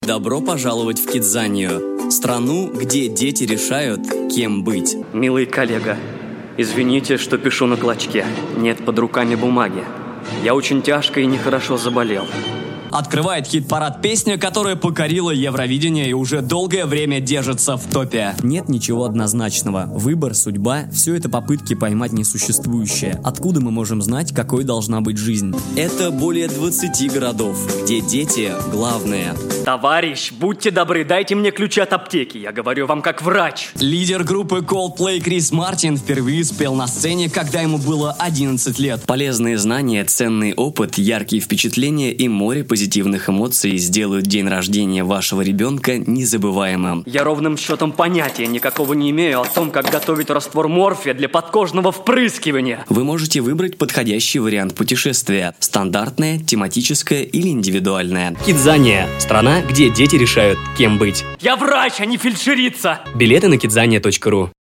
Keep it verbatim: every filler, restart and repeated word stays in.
Добро пожаловать в Кидзанию, страну, где дети решают, кем быть. Милый коллега, извините, что пишу на клочке. Нет под руками бумаги. Я очень тяжко и нехорошо заболел. Открывает хит-парад песня, которая покорила Евровидение и уже долгое время держится в топе. Нет ничего однозначного. Выбор, судьба – все это попытки поймать несуществующее. Откуда мы можем знать, какой должна быть жизнь? Это более двадцати городов, где дети – главное. Товарищ, будьте добры, дайте мне ключи от аптеки. Я говорю вам как врач. Лидер группы Coldplay Крис Мартин впервые спел на сцене, когда ему было одиннадцать лет. Полезные знания, ценный опыт, яркие впечатления и море позитивных позитивных эмоций сделают день рождения вашего ребенка незабываемым. Я ровным счетом понятия никакого не имею о том, как готовить раствор морфия для подкожного впрыскивания. Вы можете выбрать подходящий вариант путешествия – стандартное, тематическое или индивидуальное. Кидзания – страна, где дети решают, кем быть. Я врач, а не фельдшерица! Билеты на кидзания точка ру.